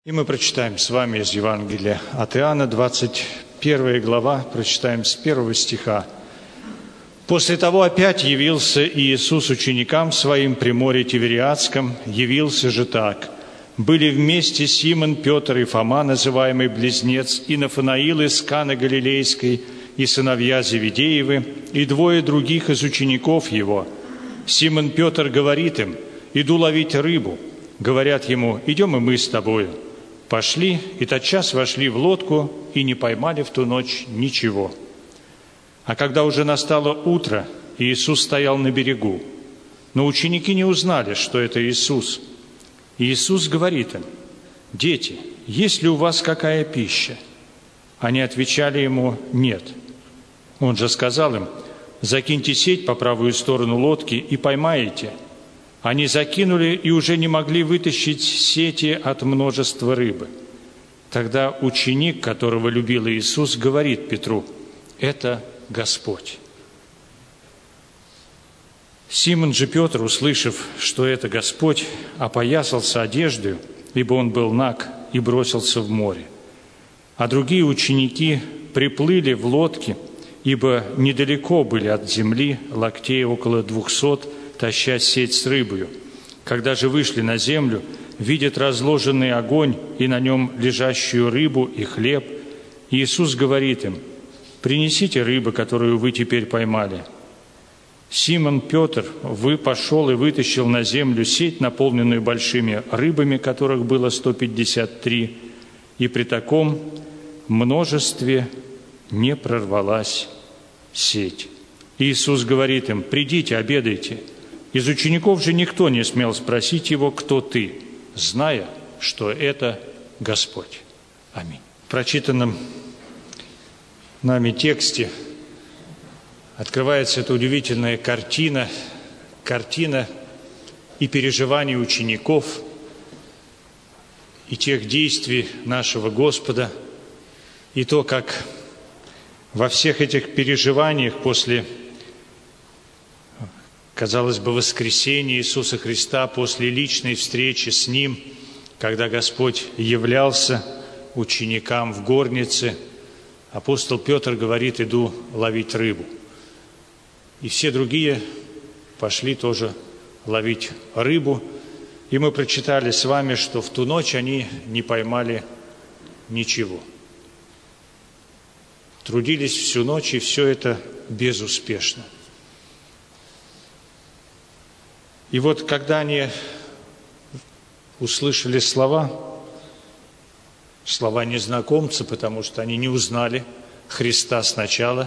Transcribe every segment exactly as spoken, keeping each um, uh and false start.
И мы прочитаем с вами из Евангелия от Иоанна, двадцать первая глава, прочитаем с первого стиха. «После того опять явился Иисус ученикам своим при море Тивериадском, явился же так. Были вместе Симон, Петр и Фома, называемый Близнец, и Нафанаил из Каны Галилейской, и сыновья Зеведеевы, и двое других из учеников его. Симон Петр говорит им: иду ловить рыбу. Говорят ему: идем и мы с тобою. Пошли, и тотчас вошли в лодку, и не поймали в ту ночь ничего. А когда уже настало утро, Иисус стоял на берегу. Но ученики не узнали, что это Иисус. И Иисус говорит им: дети, есть ли у вас какая пища? Они отвечали ему: нет. Он же сказал им: закиньте сеть по правую сторону лодки и поймаете. Они закинули и уже не могли вытащить сети от множества рыбы. Тогда ученик, которого любил Иисус, говорит Петру: это Господь. Симон же Петр, услышав, что это Господь, опоясался одеждою, ибо он был наг, и бросился в море. А другие ученики приплыли в лодке, ибо недалеко были от земли, локтей около двухсот, таща сеть с рыбою. Когда же вышли на землю, видят разложенный огонь и на нем лежащую рыбу и хлеб. Иисус говорит им: принесите рыбу, которую вы теперь поймали. Симон Петр вы пошел и вытащил на землю сеть, наполненную большими рыбами, которых было сто пятьдесят три, и при таком множестве не прорвалась сеть. Иисус говорит им: придите, обедайте. Из учеников же никто не смел спросить его: кто ты, зная, что это Господь. Аминь. В прочитанном нами тексте открывается эта удивительная картина, картина и переживаний учеников, и тех действий нашего Господа, и то, как во всех этих переживаниях после, казалось бы, воскресения Иисуса Христа, после личной встречи с Ним, когда Господь являлся ученикам в горнице, апостол Петр говорит: иду ловить рыбу. И все другие пошли тоже ловить рыбу. И мы прочитали с вами, что в ту ночь они не поймали ничего. Трудились всю ночь, и все это безуспешно. И вот когда они услышали слова, слова незнакомца, потому что они не узнали Христа сначала,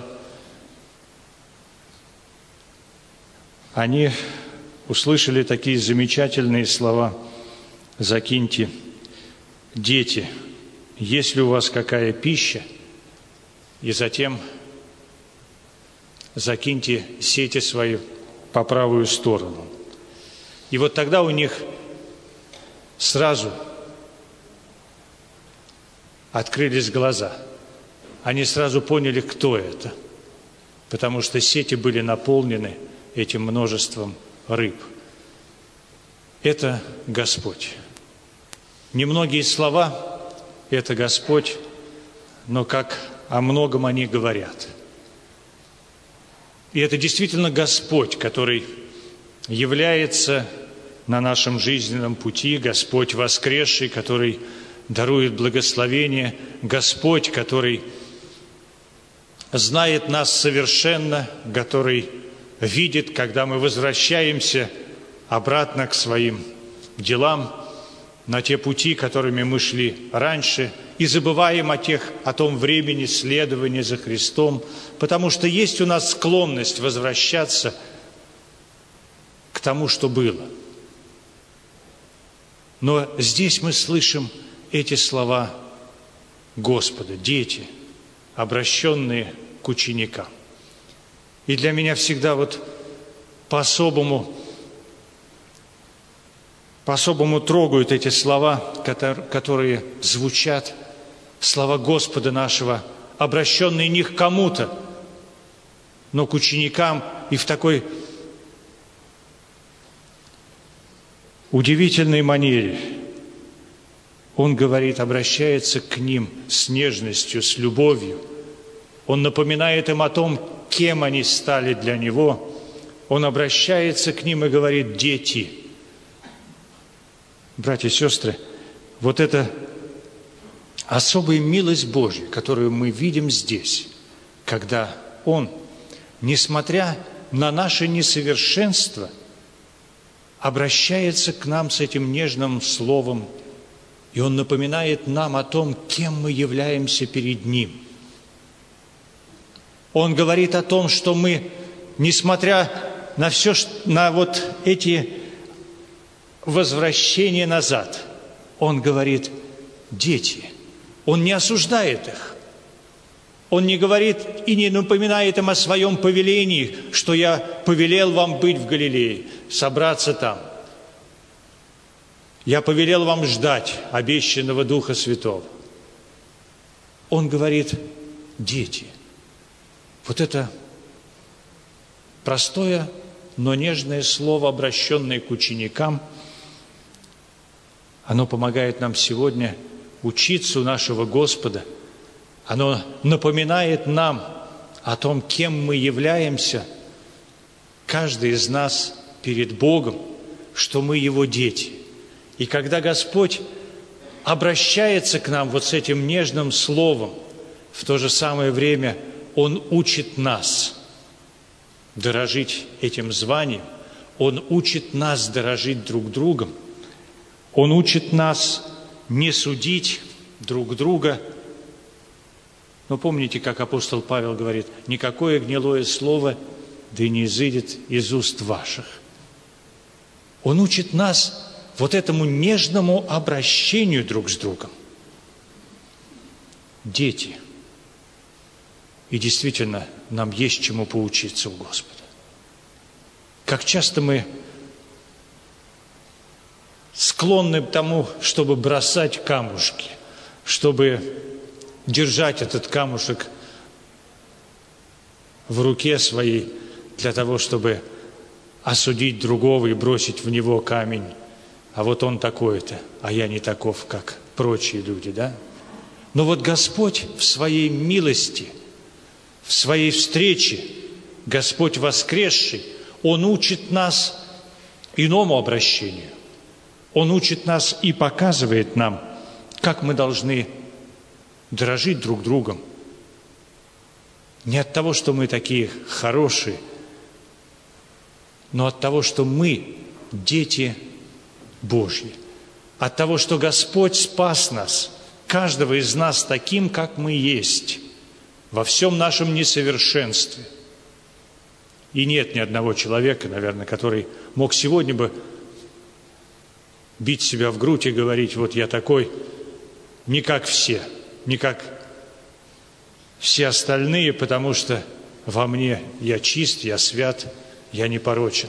они услышали такие замечательные слова: закиньте, дети, есть ли у вас какая пища? И затем закиньте сети свои по правую сторону. И вот тогда у них сразу открылись глаза. Они сразу поняли, кто это, потому что сети были наполнены этим множеством рыб. Это Господь. Немногие слова – это Господь, но как о многом они говорят. И это действительно Господь, который является на нашем жизненном пути, Господь воскресший, который дарует благословение, Господь, который знает нас совершенно, который видит, когда мы возвращаемся обратно к своим делам, на те пути, которыми мы шли раньше, и забываем о тех, о том времени следования за Христом, потому что есть у нас склонность возвращаться к тому, что было. Но здесь мы слышим эти слова Господа: дети, обращенные к ученикам. И для меня всегда вот по-особому, по-особому трогают эти слова, которые звучат, слова Господа нашего, обращенные не к кому-то, но к ученикам, и в такой удивительной манере. Он говорит, обращается к ним с нежностью, с любовью. Он напоминает им о том, кем они стали для Него. Он обращается к ним и говорит: «Дети». Братья и сестры, вот это особая милость Божья, которую мы видим здесь, когда Он, несмотря на наше несовершенство, обращается к нам с этим нежным словом, и Он напоминает нам о том, кем мы являемся перед Ним. Он говорит о том, что мы, несмотря на все, на вот эти возвращения назад, Он говорит: «Дети». Он не осуждает их. Он не говорит и не напоминает им о своем повелении, что я повелел вам быть в Галилее, собраться там. Я повелел вам ждать обещанного Духа Святого. Он говорит: «Дети». Вот это простое, но нежное слово, обращенное к ученикам, оно помогает нам сегодня учиться у нашего Господа. Оно напоминает нам о том, кем мы являемся, каждый из нас перед Богом, что мы Его дети. И когда Господь обращается к нам вот с этим нежным словом, в то же самое время Он учит нас дорожить этим званием, Он учит нас дорожить друг другом, Он учит нас не судить друг друга. Но помните, как апостол Павел говорит: «Никакое гнилое слово да и не изыдет из уст ваших». Он учит нас вот этому нежному обращению друг с другом. Дети. И действительно, нам есть чему поучиться у Господа. Как часто мы склонны к тому, чтобы бросать камушки, чтобы держать этот камушек в руке своей для того, чтобы осудить другого и бросить в него камень. А вот он такой-то, а я не таков, как прочие люди, да? Но вот Господь в своей милости, в своей встрече, Господь воскресший, Он учит нас иному обращению. Он учит нас и показывает нам, как мы должны дорожить друг другом. Не от того, что мы такие хорошие, но от того, что мы дети Божьи. От того, что Господь спас нас, каждого из нас таким, как мы есть, во всем нашем несовершенстве. И нет ни одного человека, наверное, который мог сегодня бы бить себя в грудь и говорить: вот я такой, не как все, не как все остальные, потому что во мне я чист, я свят, я непорочен.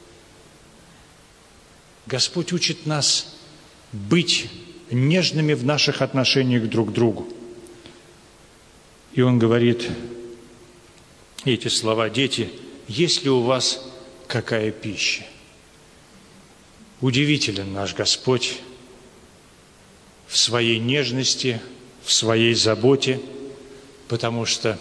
Господь учит нас быть нежными в наших отношениях друг к другу. И Он говорит эти слова: «Дети, есть ли у вас какая пища?» Удивителен наш Господь в своей нежности, в своей заботе, потому что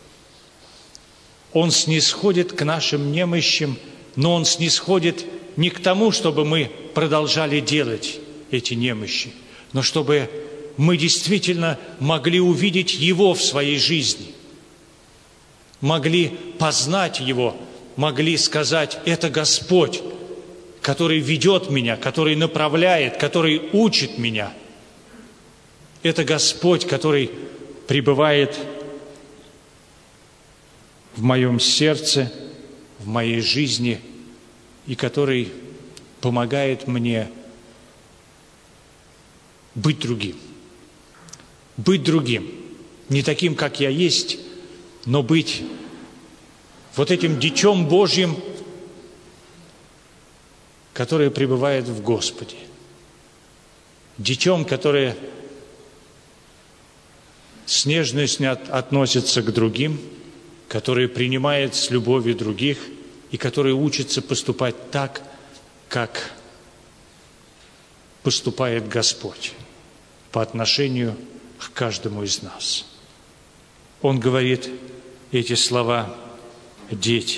Он снисходит к нашим немощам, но Он снисходит не к тому, чтобы мы продолжали делать эти немощи, но чтобы мы действительно могли увидеть Его в своей жизни, могли познать Его, могли сказать: это Господь, который ведет меня, который направляет, который учит меня. Это Господь, который пребывает в моем сердце, в моей жизни, и который помогает мне быть другим. Быть другим. Не таким, как я есть, но быть вот этим Дитем Божьим, которое пребывает в Господе. Дитем, которое с нежностью относится к другим, которое принимает с любовью других и которое учится поступать так, как поступает Господь. по отношению к каждому из нас. Он говорит эти слова: «Дети».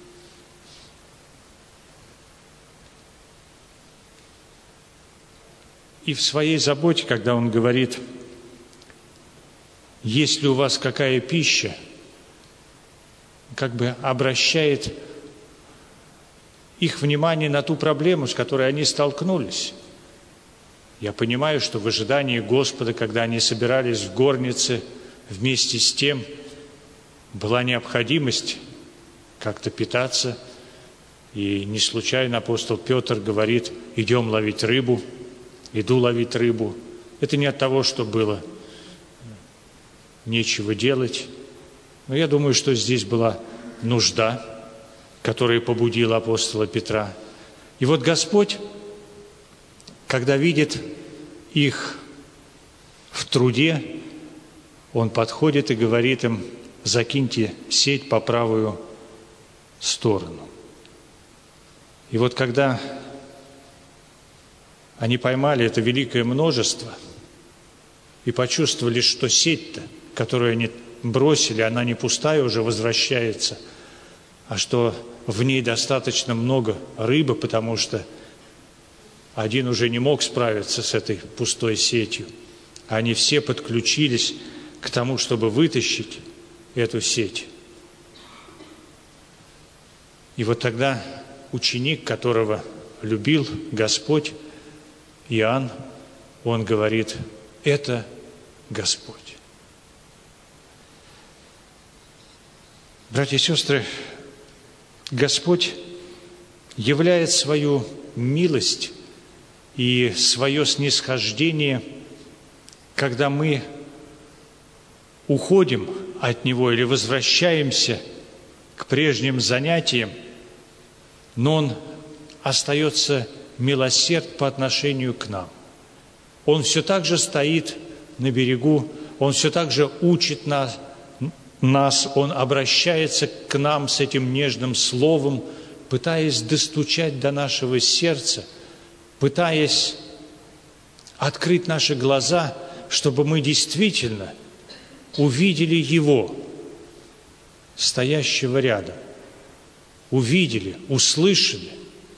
И в своей заботе, когда Он говорит: «Есть ли у вас какая пища?», как бы обращает их внимание на ту проблему, с которой они столкнулись. Я понимаю, что в ожидании Господа, когда они собирались в горнице, вместе с тем была необходимость как-то питаться. И не случайно апостол Петр говорит: «Идем ловить рыбу», «Иду ловить рыбу». Это не от того, что было нечего делать. Но я думаю, что здесь была нужда, которая побудила апостола Петра. И вот Господь, когда видит их в труде, Он подходит и говорит им: «Закиньте сеть по правую сторону». И вот когда они поймали это великое множество и почувствовали, что сеть-то, которую они бросили, она не пустая уже возвращается, а что в ней достаточно много рыбы, потому что один уже не мог справиться с этой пустой сетью. Они все подключились к тому, чтобы вытащить эту сеть. И вот тогда ученик, которого любил Господь, Иоанн, он говорит: «Это Господь». Братья и сестры, Господь являет свою милость и свое снисхождение, когда мы уходим от Него или возвращаемся к прежним занятиям, но Он остается милосерд по отношению к нам. Он все так же стоит на берегу, Он все так же учит нас, нас, Он обращается к нам с этим нежным словом, пытаясь достучать до нашего сердца, пытаясь открыть наши глаза, чтобы мы действительно увидели Его, стоящего рядом, увидели, услышали.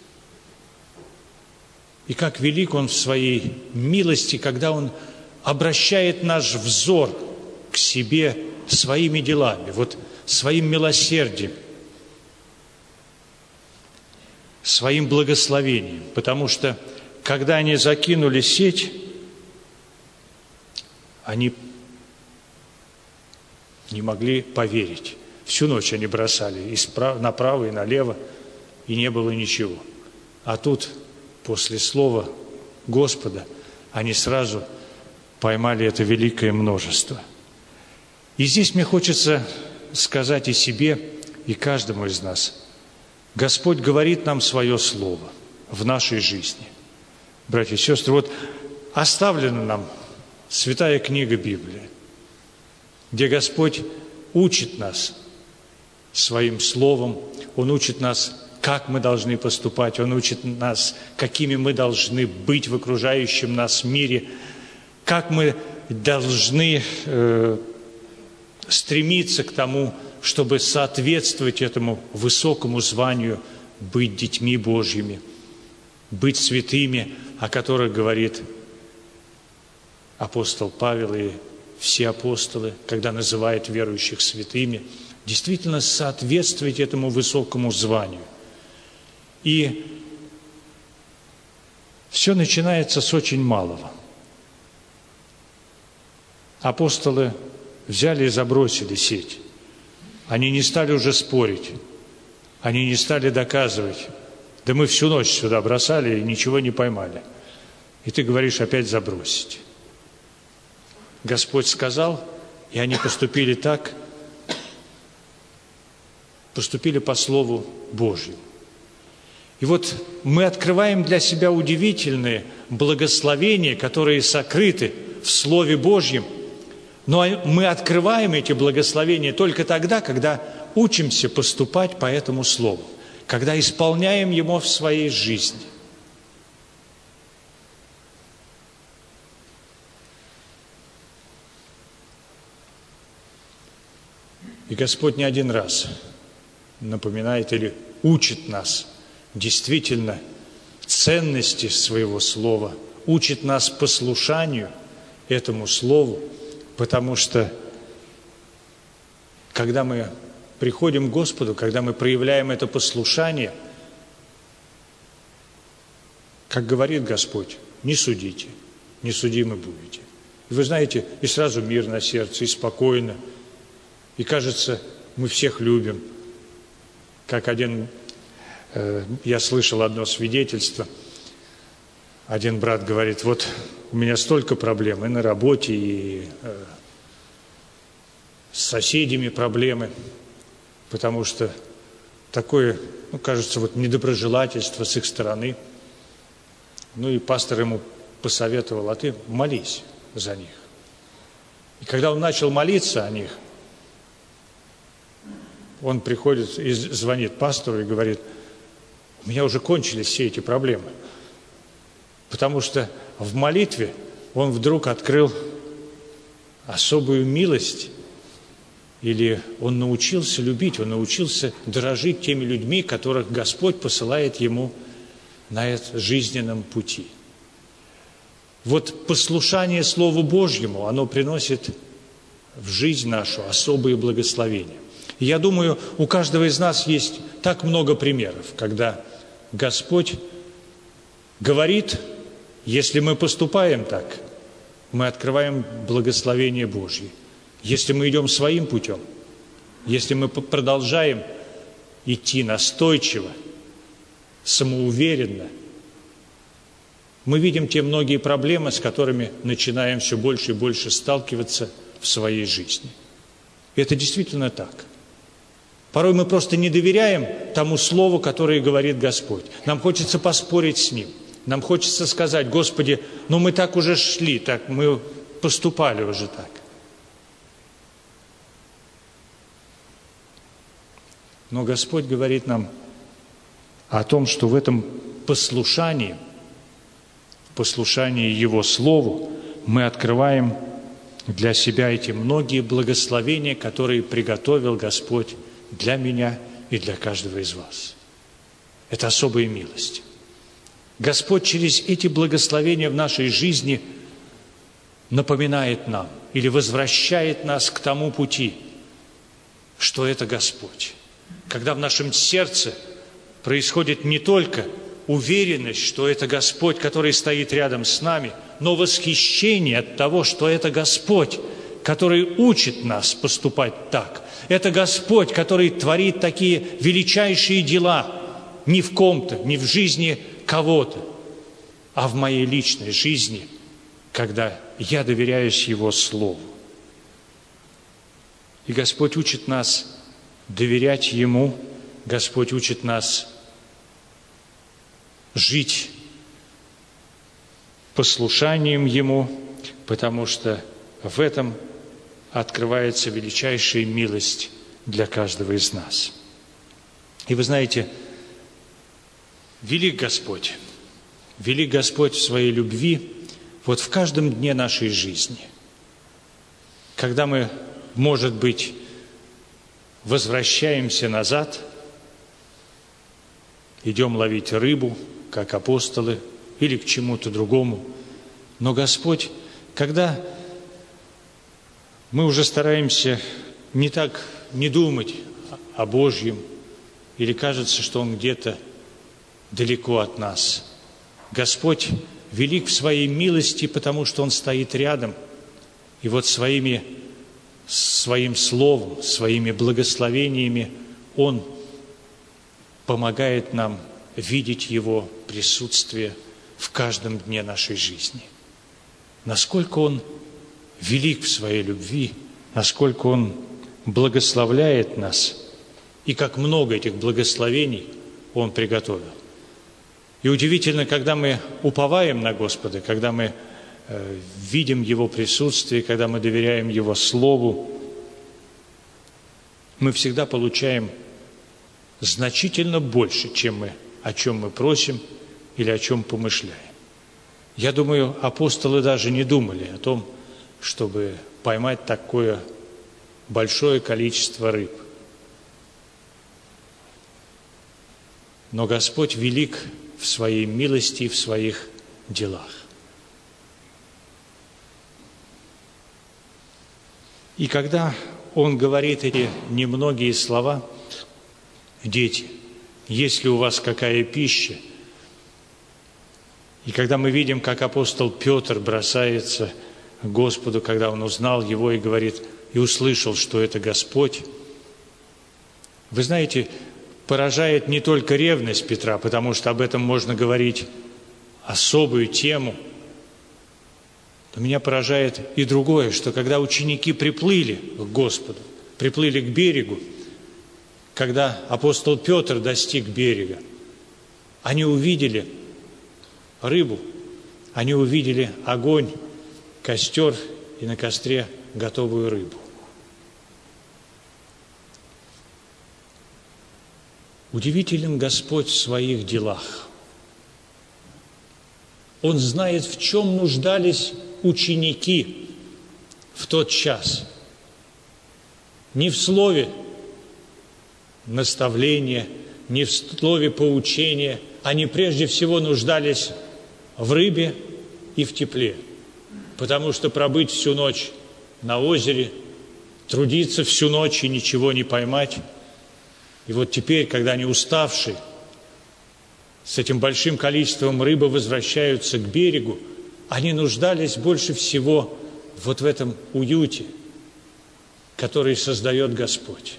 И как велик Он в своей милости, когда Он обращает наш взор к себе своими делами, вот своим милосердием, своим благословением. Потому что, когда они закинули сеть, они не могли поверить. Всю ночь они бросали и направо, и налево, и не было ничего. А тут, после слова Господа, они сразу поймали это великое множество. И здесь мне хочется сказать и себе, и каждому из нас: Господь говорит нам свое слово в нашей жизни. Братья и сестры, вот оставлена нам святая книга Библия, где Господь учит нас своим словом, Он учит нас, как мы должны поступать, Он учит нас, какими мы должны быть в окружающем нас мире, как мы должны э, стремиться к тому, чтобы соответствовать этому высокому званию, быть детьми Божьими, быть святыми, о которых говорит апостол Павел и все апостолы, когда называют верующих святыми, действительно соответствовать этому высокому званию. И все начинается с очень малого. Апостолы взяли и забросили сеть. Они не стали уже спорить, они не стали доказывать: да мы всю ночь сюда бросали и ничего не поймали. И ты говоришь опять забросить. Господь сказал, и они поступили так, поступили по Слову Божьему. И вот мы открываем для себя удивительные благословения, которые сокрыты в Слове Божьем, но мы открываем эти благословения только тогда, когда учимся поступать по этому Слову, когда исполняем его в своей жизни. И Господь не один раз напоминает или учит нас действительно ценности своего слова, учит нас послушанию этому слову, потому что когда мы приходим к Господу, когда мы проявляем это послушание, как говорит Господь, не судите, не судимы будете. И вы знаете, и сразу мир на сердце, и спокойно, и кажется, мы всех любим. Как один, э, я слышал одно свидетельство, один брат говорит, вот у меня столько проблем и на работе, и э, с соседями проблемы, потому что такое, ну, кажется, вот недоброжелательство с их стороны. Ну и пастор ему посоветовал, а ты молись за них. И когда он начал молиться о них, он приходит и звонит пастору и говорит, у меня уже кончились все эти проблемы. Потому что в молитве он вдруг открыл особую милость, или он научился любить, он научился дорожить теми людьми, которых Господь посылает ему на этом жизненном пути. Вот послушание Слову Божьему, оно приносит в жизнь нашу особые благословения. И я думаю, у каждого из нас есть так много примеров, когда Господь говорит, если мы поступаем так, мы открываем благословение Божье. Если мы идем своим путем, если мы продолжаем идти настойчиво, самоуверенно, мы видим те многие проблемы, с которыми начинаем все больше и больше сталкиваться в своей жизни. И это действительно так. Порой мы просто не доверяем тому слову, которое говорит Господь. Нам хочется поспорить с Ним. Нам хочется сказать, Господи, ну мы так уже шли, так мы поступали уже так. Но Господь говорит нам о том, что в этом послушании, послушании Его Слову, мы открываем для себя эти многие благословения, которые приготовил Господь для меня и для каждого из вас. Это особая милость. Господь через эти благословения в нашей жизни напоминает нам или возвращает нас к тому пути, что это Господь. Когда в нашем сердце происходит не только уверенность, что это Господь, который стоит рядом с нами, но восхищение от того, что это Господь, который учит нас поступать так. Это Господь, который творит такие величайшие дела не в ком-то, не в жизни кого-то, а в моей личной жизни, когда я доверяюсь Его Слову. И Господь учит нас доверять Ему, Господь учит нас жить послушанием Ему, потому что в этом открывается величайшая милость для каждого из нас. И вы знаете, велик Господь, велик Господь в своей любви вот в каждом дне нашей жизни. Когда мы, может быть, возвращаемся назад, идем ловить рыбу, как апостолы, или к чему-то другому. Но Господь, когда мы уже стараемся не так не думать о Божьем, или кажется, что Он где-то далеко от нас, Господь велик в своей милости, потому что Он стоит рядом, и вот своими, своим словом, своими благословениями Он помогает нам видеть Его присутствие в каждом дне нашей жизни. Насколько Он велик в своей любви, насколько Он благословляет нас, и как много этих благословений Он приготовил. И удивительно, когда мы уповаем на Господа, когда мы э, видим Его присутствие, когда мы доверяем Его Слову, мы всегда получаем значительно больше, чем мы, о чем мы просим или о чем помышляем. Я думаю, апостолы даже не думали о том, чтобы поймать такое большое количество рыб. Но Господь велик в своей милости и в своих делах. И когда Он говорит эти немногие слова: «Дети, есть ли у вас какая пища?» И когда мы видим, как апостол Петр бросается к Господу, когда он узнал Его и говорит, и услышал, что это Господь, вы знаете, поражает не только ревность Петра, потому что об этом можно говорить особую тему, но меня поражает и другое, что когда ученики приплыли к Господу, приплыли к берегу, когда апостол Петр достиг берега, они увидели рыбу, они увидели огонь, костер и на костре готовую рыбу. Удивителен Господь в своих делах. Он знает, в чем нуждались ученики в тот час. Не в слове наставления, не в слове поучения. Они прежде всего нуждались в рыбе и в тепле. Потому что пробыть всю ночь на озере, трудиться всю ночь и ничего не поймать. И вот теперь, когда они уставшие, с этим большим количеством рыбы возвращаются к берегу, они нуждались больше всего вот в этом уюте, который создает Господь.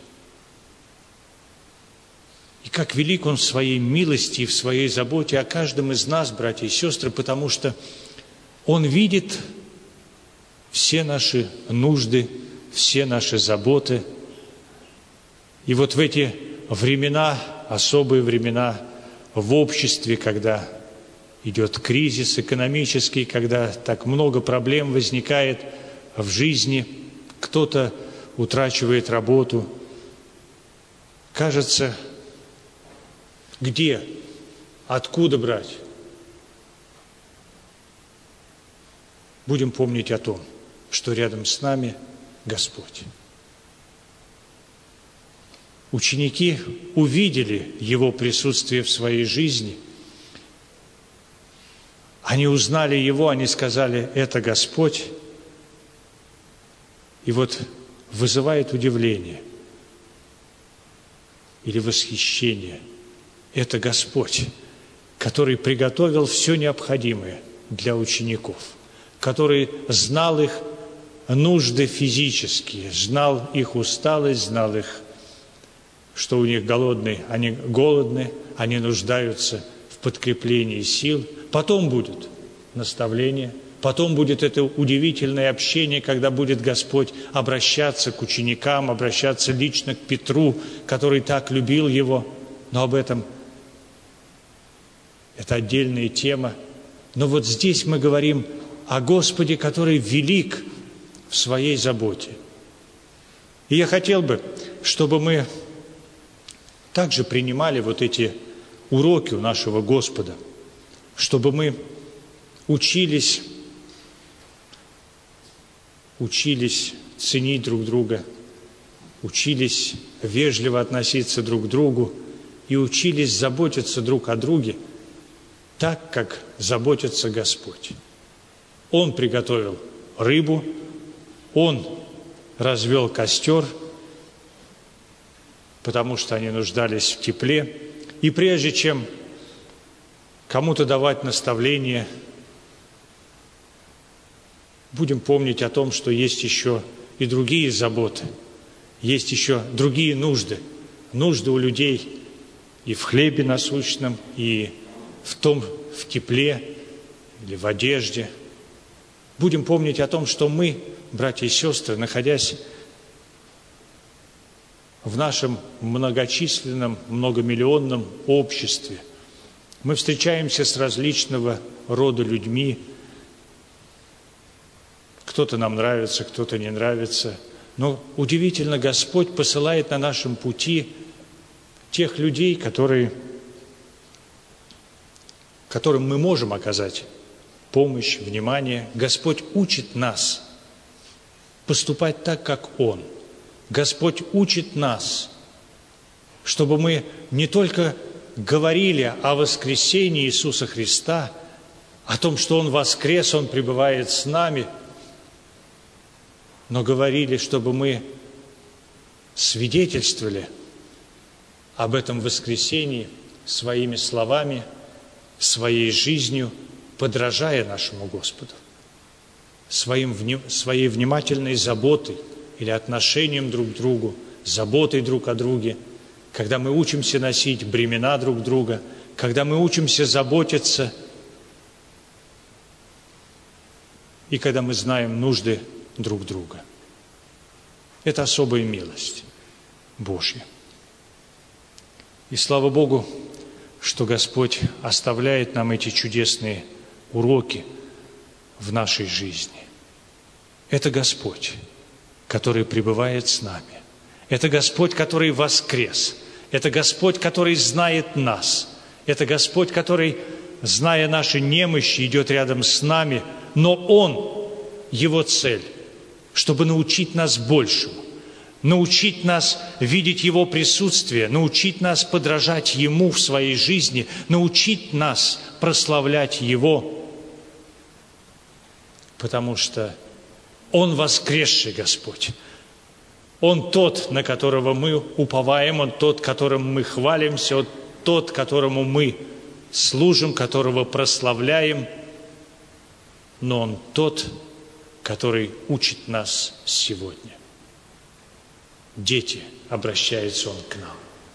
И как велик Он в своей милости и в своей заботе о каждом из нас, братья и сестры, потому что Он видит все наши нужды, все наши заботы. И вот в эти времена, особые времена в обществе, когда идет кризис экономический, когда так много проблем возникает в жизни, кто-то утрачивает работу, кажется, где, откуда брать? Будем помнить о том, что рядом с нами Господь. Ученики увидели Его присутствие в своей жизни. Они узнали Его, они сказали: «Это Господь». И вот вызывает удивление или восхищение. Это Господь, который приготовил все необходимое для учеников, который знал их нужды физические, знал их усталость, знал их, что у них голодные, они голодны, они нуждаются в подкреплении сил. Потом будет наставление, потом будет это удивительное общение, когда будет Господь обращаться к ученикам, обращаться лично к Петру, который так любил Его. Но об этом это отдельная тема. Но вот здесь мы говорим о Господе, который велик в своей заботе. И я хотел бы, чтобы мы также принимали вот эти уроки у нашего Господа, чтобы мы учились, учились ценить друг друга, учились вежливо относиться друг к другу и учились заботиться друг о друге так, как заботится Господь. Он приготовил рыбу, Он развел костер, потому что они нуждались в тепле. И прежде чем кому-то давать наставление, будем помнить о том, что есть еще и другие заботы, есть еще другие нужды. Нужды у людей и в хлебе насущном, и в том, в тепле или в одежде. Будем помнить о том, что мы, братья и сестры, находясь в нашем многочисленном, многомиллионном обществе, мы встречаемся с различного рода людьми. Кто-то нам нравится, кто-то не нравится. Но удивительно, Господь посылает на нашем пути тех людей, которые, которым мы можем оказать помощь, внимание. Господь учит нас поступать так, как Он. Господь учит нас, чтобы мы не только говорили о воскресении Иисуса Христа, о том, что Он воскрес, Он пребывает с нами, но говорили, чтобы мы свидетельствовали об этом воскресении своими словами, своей жизнью, подражая нашему Господу, своим, своей внимательной заботой или отношением друг к другу, заботой друг о друге, когда мы учимся носить бремена друг друга, когда мы учимся заботиться и когда мы знаем нужды друг друга. Это особая милость Божья. И слава Богу, что Господь оставляет нам эти чудесные уроки в нашей жизни. Это Господь, который пребывает с нами. Это Господь, который воскрес. Это Господь, который знает нас. Это Господь, который, зная наши немощи, идет рядом с нами. Но Он, Его цель, чтобы научить нас большему, научить нас видеть Его присутствие, научить нас подражать Ему в своей жизни, научить нас прославлять Его, потому что Он воскресший Господь. Он тот, на которого мы уповаем, Он тот, которым мы хвалимся, Он тот, которому мы служим, которого прославляем, но Он тот, который учит нас сегодня. Дети, обращается Он к нам.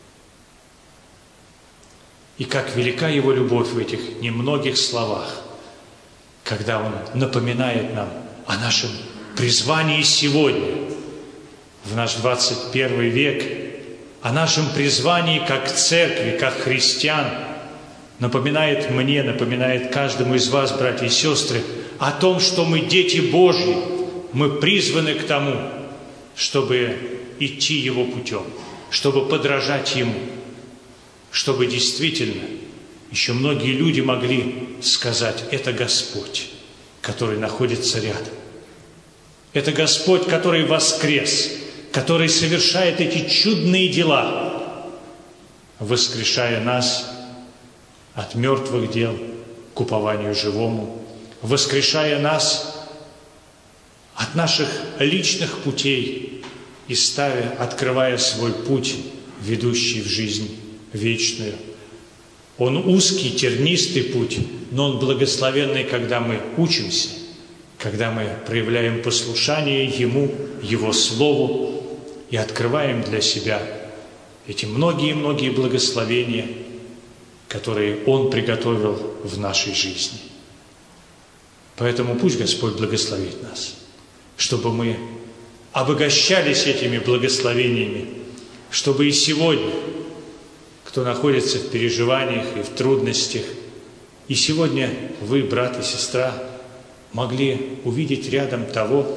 И как велика Его любовь в этих немногих словах, когда Он напоминает нам о нашем призвании сегодня, в наш двадцать первый век, о нашем призвании как церкви, как христиан, напоминает мне, напоминает каждому из вас, братья и сестры, о том, что мы дети Божьи, мы призваны к тому, чтобы идти Его путем, чтобы подражать Ему, чтобы действительно еще многие люди могли сказать: это Господь, который находится рядом. Это Господь, который воскрес, который совершает эти чудные дела, воскрешая нас от мертвых дел к упованию живому, воскрешая нас от наших личных путей и ставя, открывая свой путь, ведущий в жизнь вечную. Он узкий, тернистый путь, но он благословенный, когда мы учимся, когда мы проявляем послушание Ему, Его Слову, и открываем для себя эти многие-многие благословения, которые Он приготовил в нашей жизни. Поэтому пусть Господь благословит нас, чтобы мы обогащались этими благословениями, чтобы и сегодня, кто находится в переживаниях и в трудностях, и сегодня вы, брат и сестра, могли увидеть рядом того,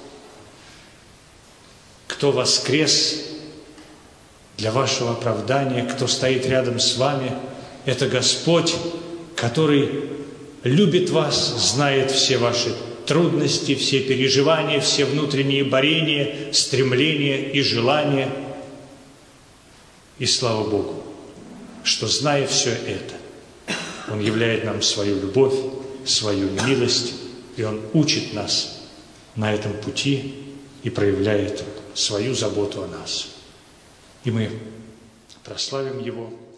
кто воскрес для вашего оправдания, кто стоит рядом с вами. Это Господь, который любит вас, знает все ваши трудности, все переживания, все внутренние борения, стремления и желания. И слава Богу, что, зная все это, Он являет нам свою любовь, свою милость, и Он учит нас на этом пути и проявляет свою заботу о нас. И мы прославим Его